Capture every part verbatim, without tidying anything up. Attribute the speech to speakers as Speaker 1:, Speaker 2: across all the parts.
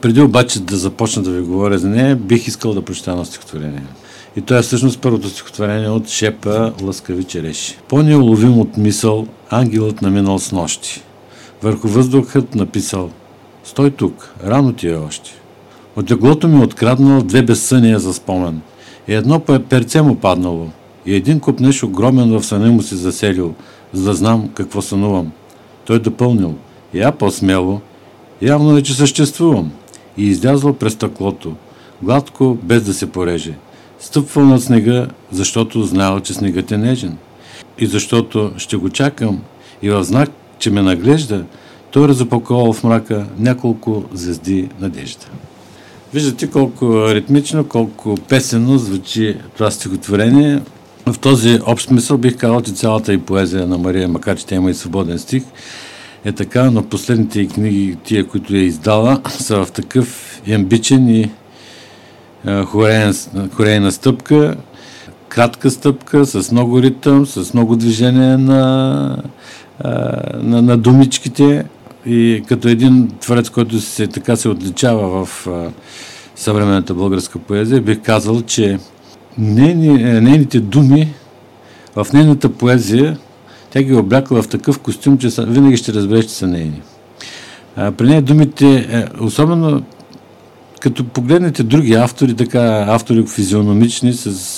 Speaker 1: Преди обаче да започна да ви говоря за нея, бих искал да прочета едно стихотворение. И то е всъщност първото стихотворение от Шепа "Лъскави череши". По-неуловим от мисъл, ангелът наминал с нощи. Върху въздухът написал: "Стой тук, рано ти е още." От леглото ми откраднал две безсъния за спомен. И едно перце му паднало. И един купнеш огромен в съня му се заселил, за да знам какво сънувам. Той допълнил: "Я по-смело, явно е, че съществувам." И излязъл през стъклото, гладко, без да се пореже. Стъпвал над снега, защото знаел, че снегът е нежен. И защото ще го чакам, и в знак, че ме наглежда, той разопаковал в мрака няколко звезди надежда. Виждате колко ритмично, колко песенно звучи това стихотворение. В този общ смисъл бих казал, че цялата и поезия на Мария, макар че тя има и свободен стих, е така, но последните и книги, тия, които е издала, са в такъв амбичен и хорейна стъпка, кратка стъпка, с много ритъм, с много движение на, на, на думичките, и като един творец, който се, така се отличава в а, съвременната българска поезия, бих казал, че нейни, нейните думи в нейната поезия, тя ги облякла в такъв костюм, че са, винаги ще разбереш, че са нейни. А, при нея думите, е, особено като погледнете други автори, така автори физиономични, с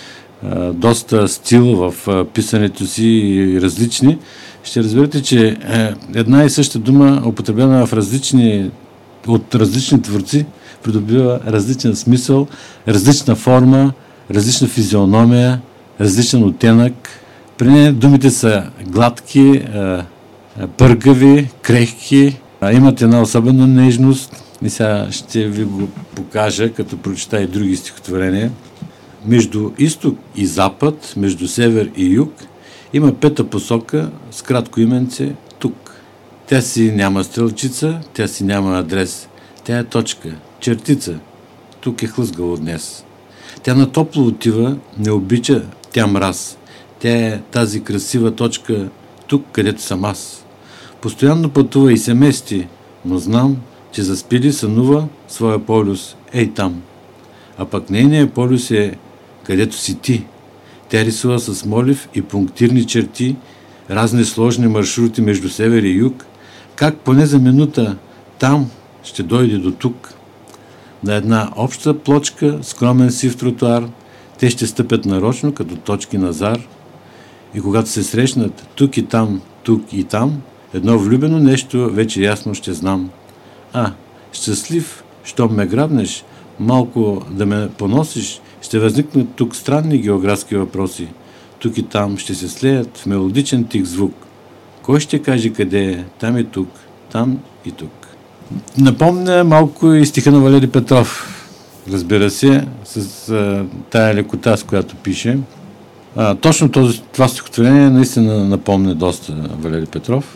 Speaker 1: а, доста стил в а, писането си и различни, ще разберете, че е, една и съща дума, употребена в различни, от различни творци, придобива различен смисъл, различна форма, различна физиономия, различен оттенък. При нея думите са гладки, е, пъргави, крехки, а имат една особена нежност. И сега ще ви го покажа, като прочита и други стихотворения. Между изток и запад, между север и юг, има пета посока с кратко именце тук. Тя си няма стрелчица, тя си няма адрес. Тя е точка, чертица. Тук е хлъзгало днес. Тя на топло отива, не обича тя мраз. Тя е тази красива точка тук, където съм аз. Постоянно пътува и се мести, но знам, че заспили сънува своя полюс ей там. А пък нейният полюс е където си ти. Тя рисува с молив и пунктирни черти, разни сложни маршрути между север и юг, как поне за минута там ще дойде до тук. На една обща плочка, скромен сив тротуар, те ще стъпят нарочно, като точки на зар, и когато се срещнат тук и там, тук и там, едно влюбено нещо вече ясно ще знам. А, щастлив, щом ме грабнеш, малко да ме поносиш, ще възникнат тук странни географски въпроси. Тук и там ще се слеят в мелодичен тих звук. Кой ще каже къде е? Там и тук, там и тук. Напомня малко и стиха на Валери Петров, разбира се, с а, тая лекота, с която пише. А, точно този, това стихотворение наистина напомня доста Валери Петров,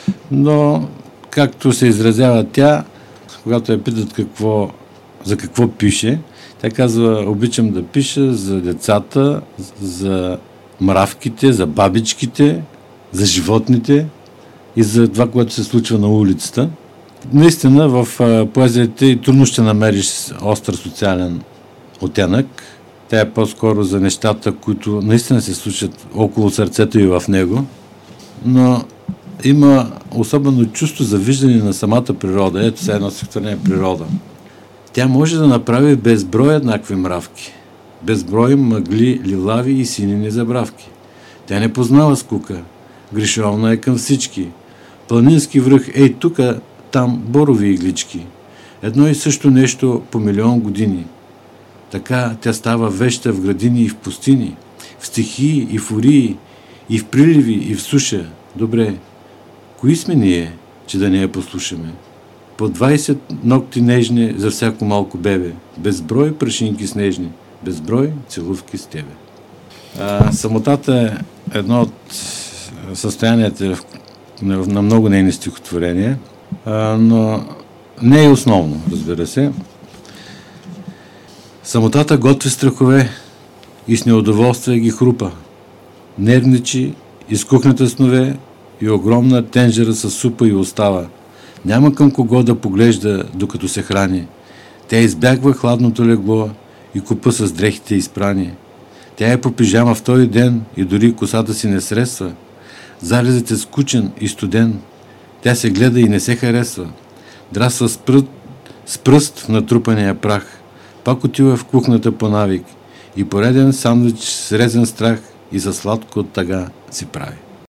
Speaker 1: но както се изразява тя, когато я питат какво, за какво пише, тя казва: обичам да пиша за децата, за мравките, за бабичките, за животните и за това, което се случва на улицата. Наистина в поезията и трудно ще намериш остър социален оттенък. Тя е по-скоро за нещата, които наистина се случват около сърцето и в него, но има особено чувство за виждане на самата природа. Ето сега едно стихотворение природа. Тя може да направи безброй еднакви мравки, безброй мъгли, лилави и синини забравки. Тя не познава скука, гришовна е към всички. Планински връх, ей тука, там борови иглички. Едно и също нещо по милион години. Така тя става веща в градини и в пустини, в стихии и фурии, и в приливи и в суша. Добре, кои сме ние, че да не я послушаме? По двайсет ногти нежни за всяко малко бебе, безброй прашинки снежни, безброй целувки с тебе. А, самотата е едно от състоянията на много нейни стихотворения, а, но не е основно, разбира се. Самотата готви страхове и с неудоволствие ги хрупа. Нервничи, изкухната снове и огромна тенжера с супа и остава. Няма към кого да поглежда, докато се храни. Тя избягва хладното легло и купа с дрехите изпрани. Тя е по пижама втори ден и дори косата си не средства. Залезът е скучен и студен. Тя се гледа и не се харесва. Драсва с пръст, с пръст в натрупания прах. Пак отива в кухната по навик и пореден сандвич с резен страх и със сладко от тъга си прави.